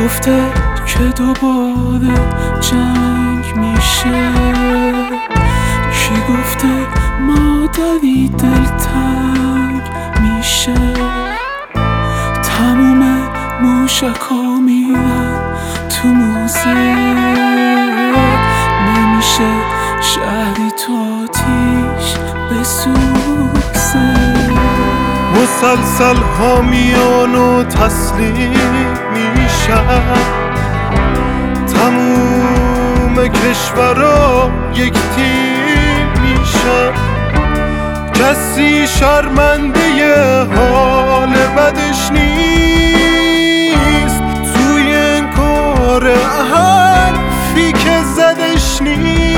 گفته که دوباره جنگ میشه؟ کی گفته مادری دلتنگ میشه؟ تموم موشکا میرن تو موزه، نمیشه شهری تو آتیش بسوزه. مسلسل حامیان و تسلیم میشن، تموم کشورها یک تیم میشن. کسی شرمنده حال بدش نیست، توی این کار حرفی که زدش نیست.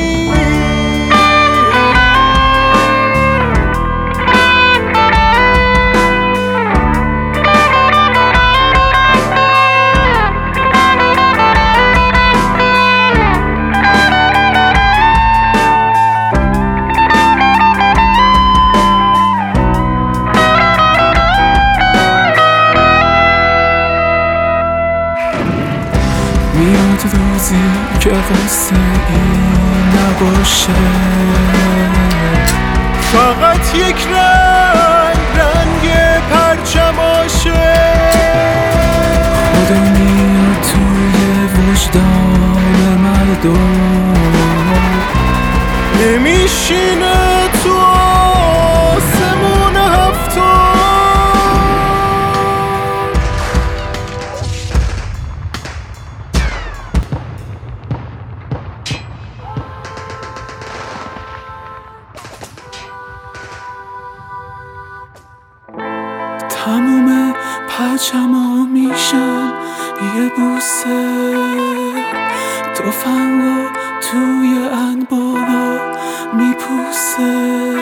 میاد روزی که قصه این نباشه، فقط یک رنگ پرچماشه. خدا میاد توی وجدان مردم، نمیشینه تو آسمون هفتم. تموم پرچما میشن یه بوسه، تفنگا توی انبارا میپوسه.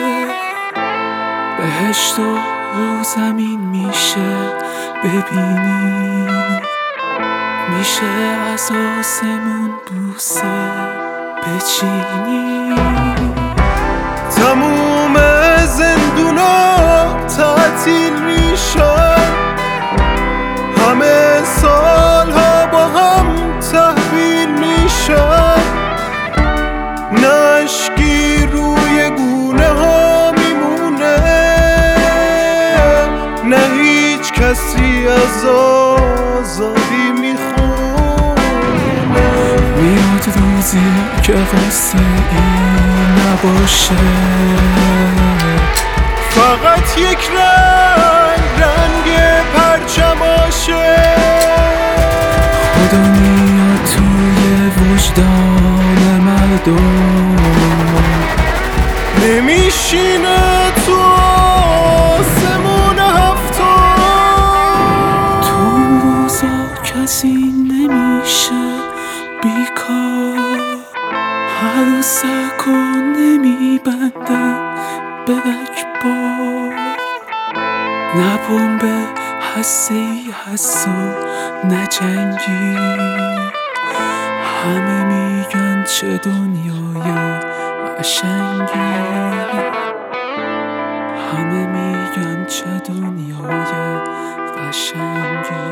بهشت و رو زمین میشه ببینی، میشه از آسمون بوسه بچینی. تموم زندونا تعطیل میشن، همه سالها با هم تحویل میشن. نشکی روی گونه ها میمونه، نه هیچ کسی از آزادی میخونه. میاد روزی که قصه این نباشه، فقط یک رنگ پرچماشه. خدا میاد توی وجدان مردم، نمیشینه تو آسمون هفتم. تو اون روزا کسی نمیشه بیکار، هر سکو نمیبندن به رکبار. نه بمب هسته‌ای هست و نه جنگی، همه میگن چه دنیای قشنگی، همه میگن چه دنیای قشنگی.